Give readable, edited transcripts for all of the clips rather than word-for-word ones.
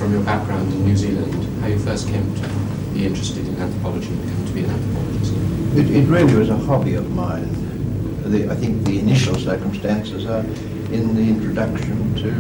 from your background in New Zealand, how you first came to be interested in anthropology and come to be an anthropologist. It really was a hobby of mine. I think the initial circumstances are in the introduction to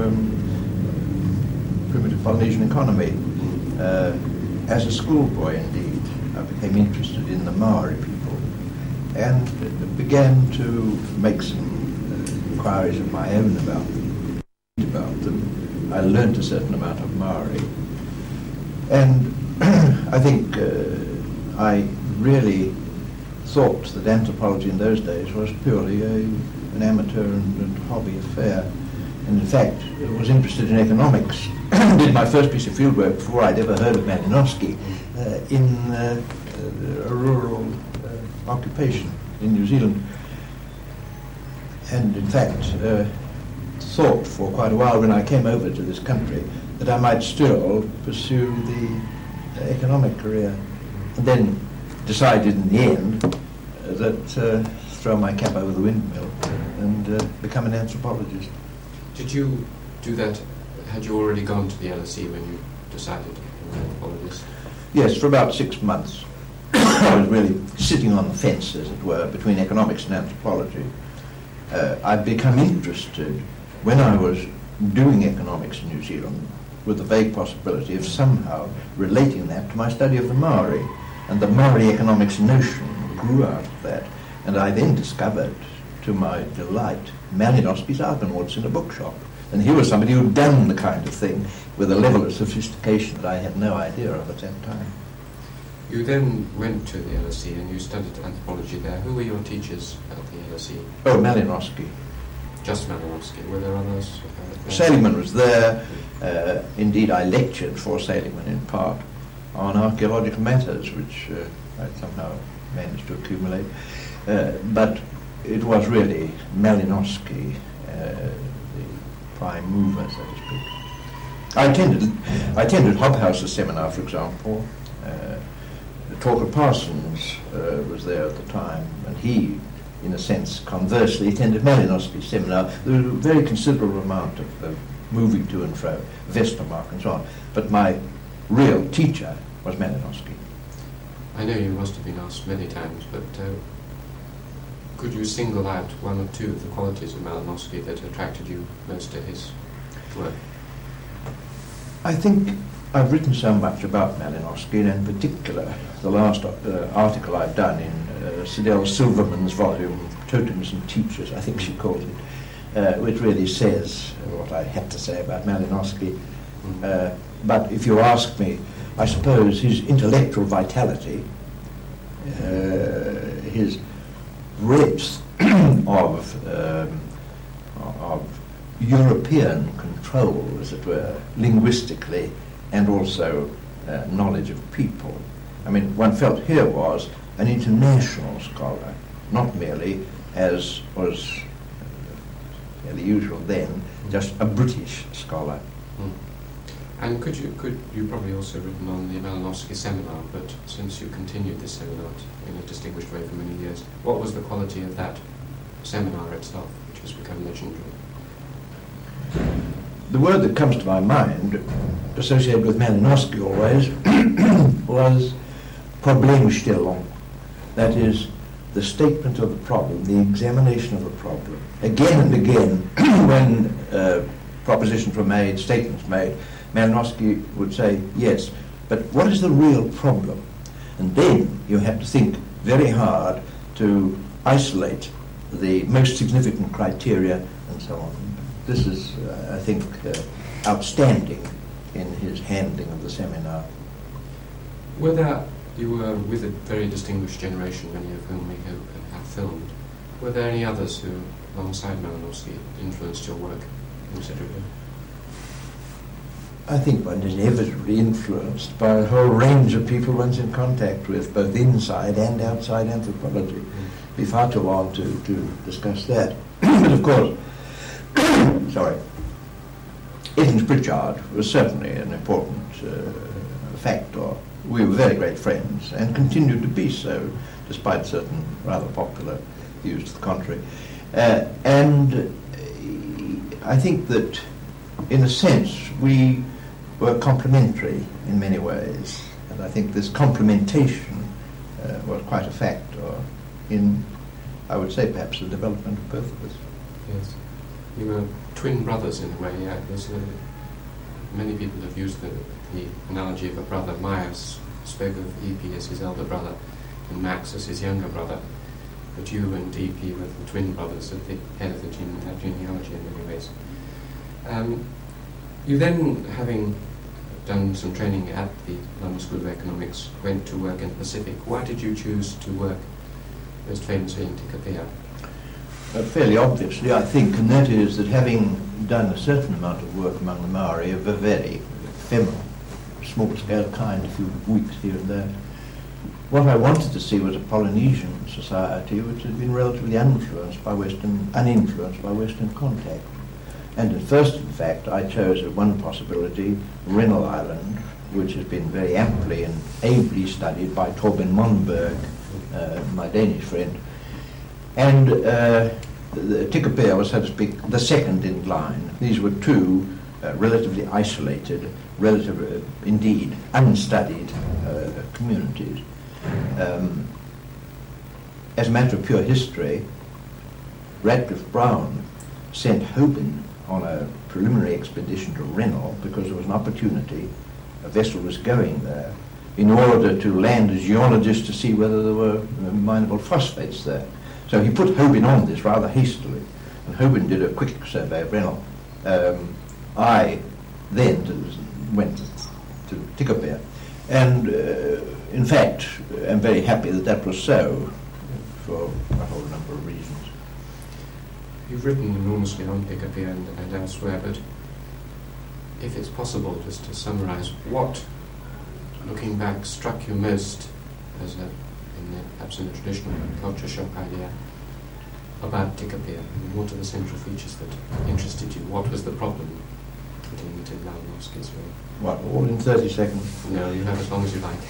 primitive Polynesian economy. As a schoolboy, indeed, I became interested in the Maori people and began to make some inquiries of my own about them. I learnt a certain amount of Maori, and I think I really thought that anthropology in those days was purely an amateur and hobby affair, and in fact was interested in economics. Did my first piece of fieldwork before I'd ever heard of Malinowski in a rural occupation in New Zealand, and in fact thought for quite a while when I came over to this country that I might still pursue the economic career, and then decided in the end that throw my cap over the windmill and become an anthropologist. Did you do that? Had you already gone to the LSE when you decided to become an anthropologist? Yes, for about 6 months. I was really sitting on the fence, as it were, between economics and anthropology. I'd become interested when I was doing economics in New Zealand with the vague possibility of somehow relating that to my study of the Maori, and the Maori economics notion grew out of that. And I then discovered, to my delight, Malinowski's Argonauts in a bookshop. And he was somebody who'd done the kind of thing with a level of sophistication that I had no idea of at that time. You then went to the LSE and you studied anthropology there. Who were your teachers at the LSE? Oh, Malinowski. Just Malinowski. Were there others? Seligman was there. Indeed, I lectured for Seligman in part on archaeological matters, which I somehow managed to accumulate. But it was really Malinowski, the prime mover, so to speak. I attended Hobhouse's seminar, for example. Torquil Parsons was there at the time, and he, in a sense, conversely, attended Malinowski's seminar. There was a very considerable amount of moving to and fro, Westermarck and so on. But my real teacher was Malinowski. I know you must have been asked many times, but could you single out one or two of the qualities of Malinowski that attracted you most to his work? I think I've written so much about Malinowski, and in particular the last article I've done in Sidel Silverman's volume, Totems and Teachers, I think she called it, which really says what I had to say about Malinowski. But if you ask me, I suppose his intellectual vitality, his breadth of European control, as it were, linguistically, and also knowledge of people. I mean, one felt here was an international scholar, not merely, as was the usual then, just a British scholar. And could you probably also written on the Malinowski seminar, but since you continued this seminar in a distinguished way for many years, what was the quality of that seminar itself, which has become legendary? The word that comes to my mind, associated with Malinowski always, was Problemstellung. That is, the statement of the problem, the examination of the problem. Again and again, when propositions were made, statements made, Malinowski would say, yes, but what is the real problem? And then you have to think very hard to isolate the most significant criteria and so on. This is, I think, outstanding in his handling of the seminar. You were with a very distinguished generation, many of whom we have filmed. Were there any others who, alongside Malinowski, influenced your work considerably? I think one is inevitably influenced by a whole range of people one's in contact with, both inside and outside anthropology. It'd be far too long to discuss that. But of course, Edens Pritchard was certainly an important factor. We were very great friends and continued to be so, despite certain rather popular views to the contrary. And I think that, in a sense, we were complementary in many ways, and I think this complementation was quite a factor in, I would say, perhaps the development of both of us. Yes. You were twin brothers in a way, yeah. Many people have used the analogy of a brother. Myers spoke of E.P. as his elder brother and Max as his younger brother. But you and E.P. were the twin brothers at the head of the genealogy in many ways. You then, having done some training at the London School of Economics, went to work in the Pacific. Why did you choose to work most famously in Tikopia? Fairly obviously, I think, and that is that having done a certain amount of work among the Maori of a very ephemeral, small-scale kind, a few weeks here and there, what I wanted to see was a Polynesian society which had been relatively uninfluenced by Western contact. And at first, in fact, I chose as one possibility Rennell Island, which has been very amply and ably studied by Torben Monberg, my Danish friend. And the Tikopia was, so to speak, the second in line. These were two relatively isolated, indeed unstudied communities. As a matter of pure history, Radcliffe Brown sent Hobin on a preliminary expedition to Rennell because there was an opportunity, a vessel was going there, in order to land a geologist to see whether there were mineable phosphates there. So he put Hobin on this rather hastily, and Hobin did a quick survey of Rennell. I then went to Tikopia, and in fact, I'm very happy that that was so, for a whole number of reasons. You've written enormously on Tikopia and elsewhere, but if it's possible, just to summarise, what, looking back, struck you most as perhaps in the traditional culture shock idea about Tikopia? What are the central features that interested you? What was the problem putting it in Malinowski's way? What, all in 30 seconds? No, you have as long as you like.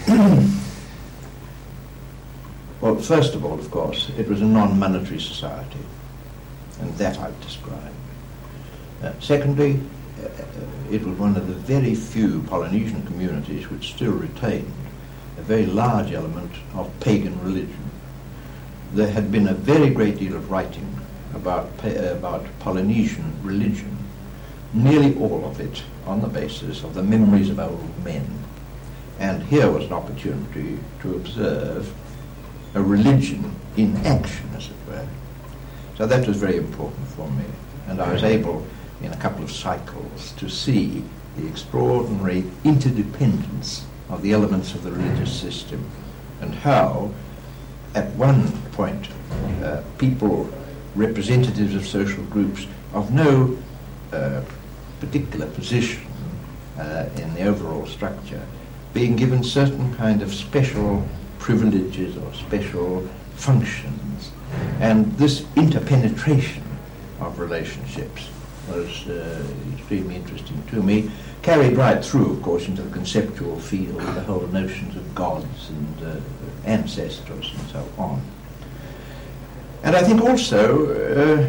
Well, first of all, of course, it was a non-monetary society, and that I've described. Secondly, it was one of the very few Polynesian communities which still retained a very large element of pagan religion. There had been a very great deal of writing about Polynesian religion, nearly all of it on the basis of the memories of old men. And here was an opportunity to observe a religion in action, as it were. So that was very important for me, and I was able, in a couple of cycles, to see the extraordinary interdependence of the elements of the religious system, and how, at one point, people, representatives of social groups of no particular position in the overall structure, being given certain kind of special privileges or special functions. And this interpenetration of relationships was extremely interesting to me, carried right through, of course, into the conceptual field, the whole notions of gods and ancestors and so on. And I think also,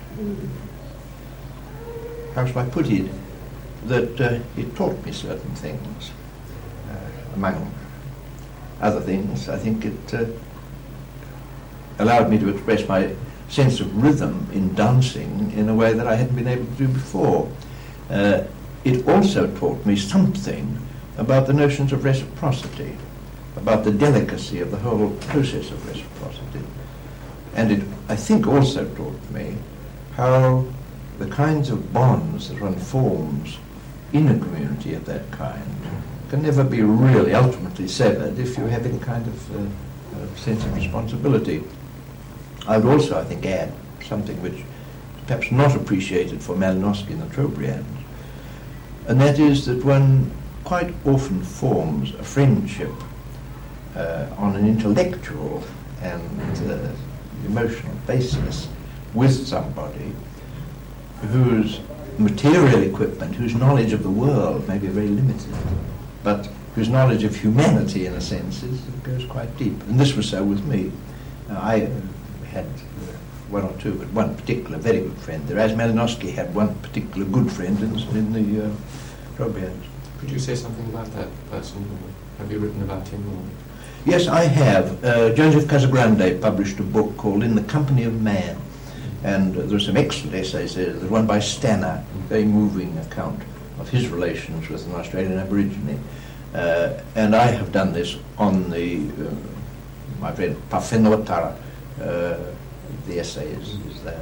how shall I put it, that it taught me certain things. Among other things, I think it allowed me to express my sense of rhythm in dancing in a way that I hadn't been able to do before. It also taught me something about the notions of reciprocity, about the delicacy of the whole process of reciprocity. And it, I think, also taught me how the kinds of bonds that one forms in a community of that kind can never be really ultimately severed if you have any kind of sense of responsibility. I would also, I think, add something which is perhaps not appreciated for Malinowski and the Trobriand, and that is that one quite often forms a friendship on an intellectual and emotional basis with somebody whose material equipment, whose knowledge of the world may be very limited, but whose knowledge of humanity, in a sense, goes quite deep. And this was so with me. I had one or two, but one particular very good friend there, as Malinowski had one particular good friend in the Trobriand. Could you say something about that person? Or have you written about him? Or? Yes, I have. Joseph Casagrande published a book called In the Company of Man, and there are some excellent essays there. There's one by Stanner, a very moving account of his relations with an Australian Aborigine. And I have done this on my friend Pawhenotara, the essay is that.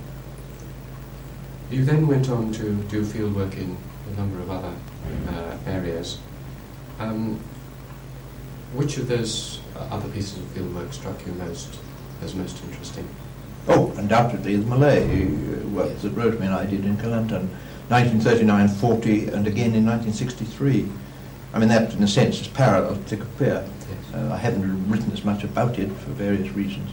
You then went on to do fieldwork in a number of other areas. Which of those other pieces of fieldwork struck you as most interesting? Oh, undoubtedly the Malay work that Rosemary and I did in Kelantan, 1939, 40, and again in 1963. I mean, that in a sense is parallel to Te Kapea. Yes. I haven't written as much about it for various reasons.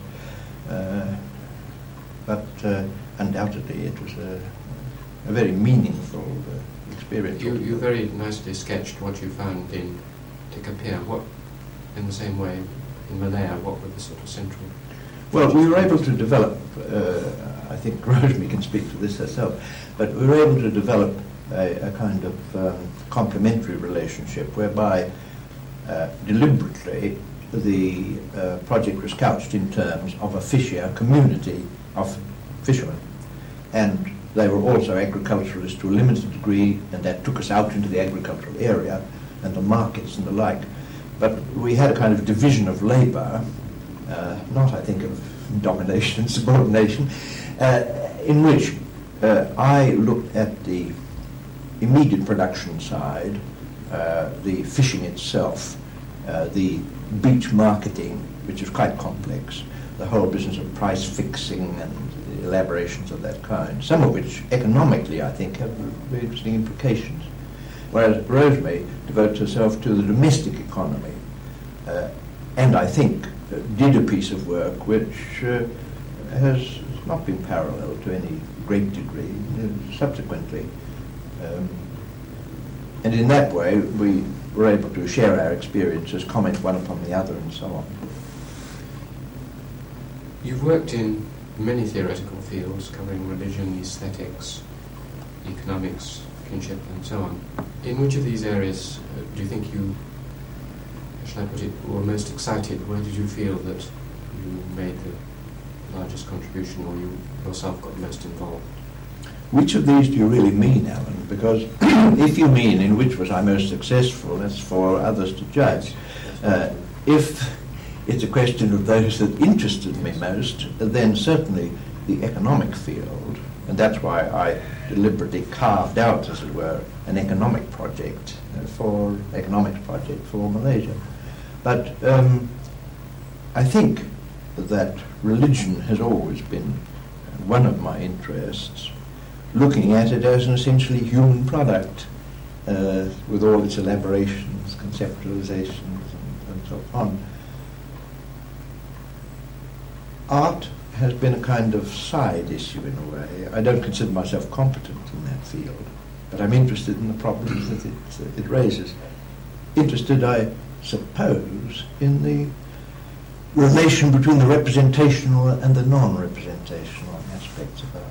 But undoubtedly it was a very meaningful experience. You very nicely sketched what you found in Te Kapea. What, in the same way, in Malaya, what were the sort of central... Well, we were able to develop, I think Rosemary can speak to this herself, but we were able to develop a kind of complementary relationship whereby deliberately the project was couched in terms of a community of fishermen. And they were also agriculturalists to a limited degree, and that took us out into the agricultural area and the markets and the like. But we had a kind of division of labour, not, I think, of domination and subordination, in which I looked at the immediate production side, the fishing itself, the beach marketing, which is quite complex, the whole business of price fixing and the elaborations of that kind, some of which economically, I think, have very interesting implications. Whereas Rosemary devotes herself to the domestic economy, and I think did a piece of work which has not been parallel to any great degree subsequently. And in that way, we were able to share our experiences, comment one upon the other, and so on. You've worked in many theoretical fields covering religion, aesthetics, economics, kinship, and so on. In which of these areas do you think you, shall I put it, were most excited? Where did you feel that you made the largest contribution, or you yourself got most involved? Which of these do you really mean, Alan? Because if you mean in which was I most successful, that's for others to judge. If it's a question of those that interested me most, then certainly the economic field, and that's why I deliberately carved out, as it were, an economics project for Malaysia. But I think that religion has always been one of my interests, looking at it as an essentially human product, with all its elaborations, conceptualizations, and so on. Art has been a kind of side issue in a way. I don't consider myself competent in that field, but I'm interested in the problems that it raises. Interested, I suppose, in the relation between the representational and the non-representational aspects of art.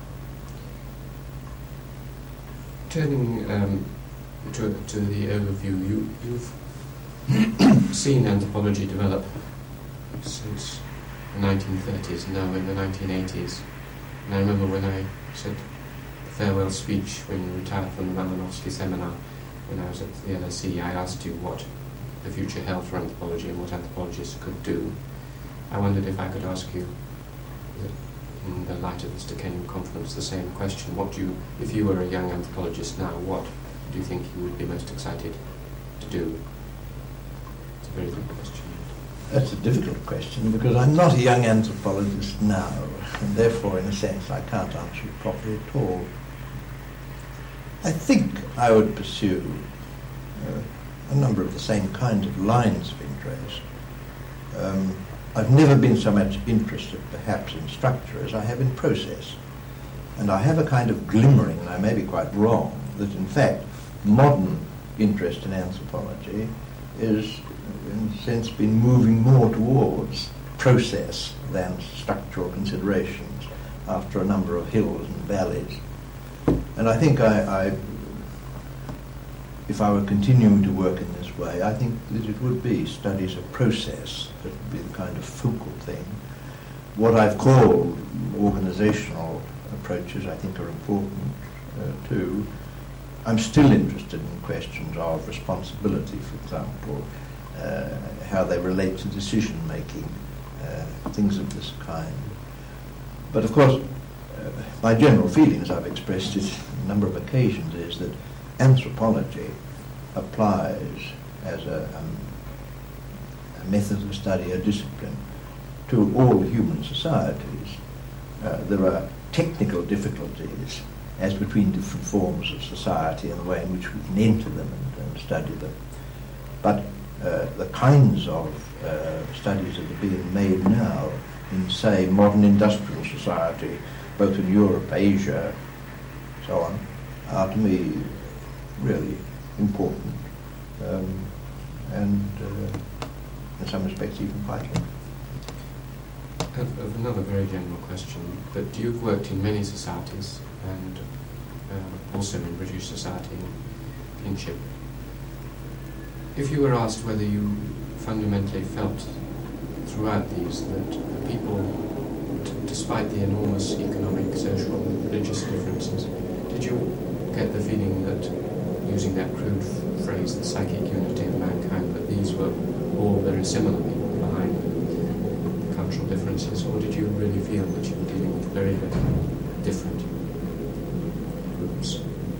Turning to the overview, you've seen anthropology develop since the 1930s, now in the 1980s. And I remember when I said the farewell speech when you retired from the Malinowski seminar, when I was at the LSE, I asked you what the future held for anthropology and what anthropologists could do. I wondered if I could ask you, in the light of this Decennial Conference, the same question. If you were a young anthropologist now, what do you think you would be most excited to do? It's a very good question. That's a difficult question, because I'm not a young anthropologist now, and therefore, in a sense, I can't answer it properly at all. I think I would pursue a number of the same kinds of lines of interest. I've never been so much interested, perhaps, in structure as I have in process. And I have a kind of glimmering, and I may be quite wrong, that in fact modern interest in anthropology is, in a sense, been moving more towards process than structural considerations after a number of hills and valleys. And I think if I were continuing to work in this way, I think that it would be studies of process that would be the kind of focal thing. What I've called organizational approaches I think are important too. I'm still interested in questions of responsibility, for example, how they relate to decision making, things of this kind. But of course, my general feeling, as I've expressed it on a number of occasions, is that anthropology applies as a method of study, a discipline, to all human societies. There are technical difficulties as between different forms of society and the way in which we can enter them and study them. But the kinds of studies that are being made now in, say, modern industrial society, both in Europe, Asia, so on, are to me really important and in some respects even vital. Another very general question, but you've worked in many societies and also in British society and kinship. If you were asked whether you fundamentally felt throughout these that people, despite the enormous economic, social, religious differences, did you get the feeling that, using that crude phrase, the psychic unity of mankind, that these were all very similar behind the cultural differences, or did you really feel that you were dealing with very, very different groups?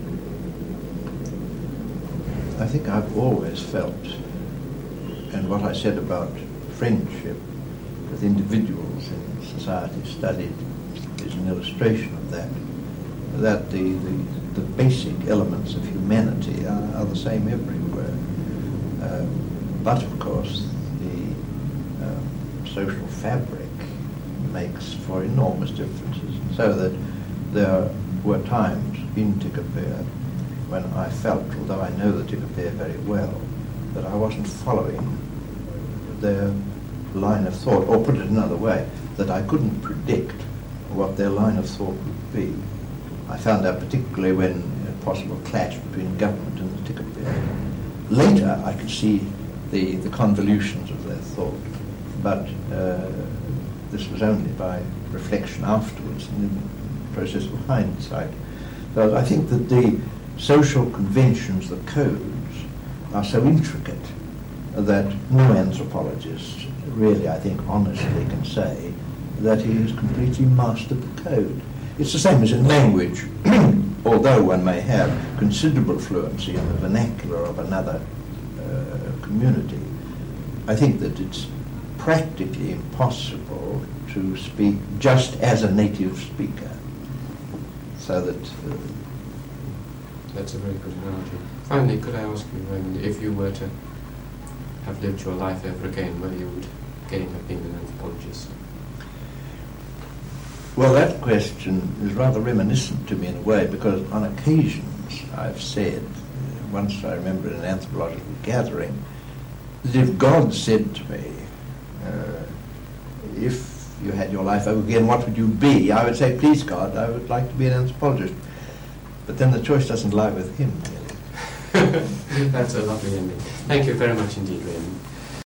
I think I've always felt, and what I said about friendship with individuals in society studied is an illustration of that, that the basic elements of humanity are the same everywhere. But of course, the social fabric makes for enormous differences, so that there were times in Tikopia when I felt, although I know the Tikopia very well, that I wasn't following their line of thought, or put it another way, that I couldn't predict what their line of thought would be. I found out particularly when a possible clash between government and the Tikopia. Later I could see the convolutions of their thought, but this was only by reflection afterwards and in the process of hindsight. So I think that the social conventions, the codes, are so intricate that no anthropologist really, I think, honestly can say that he has completely mastered the code. It's the same as in language. Although one may have considerable fluency in the vernacular of another community, I think that it's practically impossible to speak just as a native speaker. So that... That's a very good analogy. Finally, could I ask you, Raymond, if you were to have lived your life over again, whether you would again have been an anthropologist? Well, that question is rather reminiscent to me in a way, because on occasions I've said, once I remember in an anthropological gathering, that if God said to me, if you had your life over again, what would you be? I would say, please God, I would like to be an anthropologist. But then the choice doesn't lie with him, really. That's a lovely ending. Thank you very much indeed, Raymond.